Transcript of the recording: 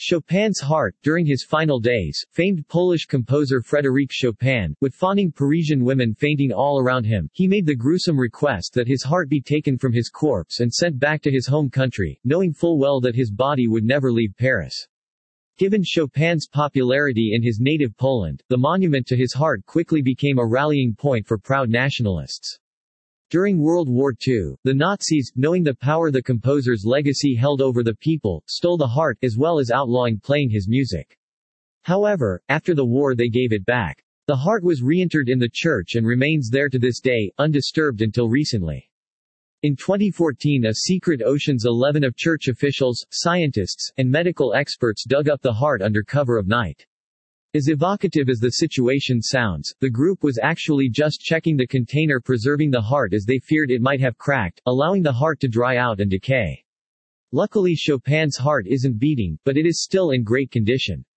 Chopin's heart. During his final days, famed Polish composer Frédéric Chopin, with fawning Parisian women fainting all around him, he made the gruesome request that his heart be taken from his corpse and sent back to his home country, knowing full well that his body would never leave Paris. Given Chopin's popularity in his native Poland, the monument to his heart quickly became a rallying point for proud nationalists. During World War II, the Nazis, knowing the power the composer's legacy held over the people, stole the heart, as well as outlawing playing his music. However, after the war they gave it back. The heart was reinterred in the church and remains there to this day, undisturbed until recently. In 2014, a secret Ocean's 11 of church officials, scientists, and medical experts dug up the heart under cover of night. As evocative as the situation sounds, the group was actually just checking the container preserving the heart as they feared it might have cracked, allowing the heart to dry out and decay. Luckily Chopin's heart isn't beating, but it is still in great condition.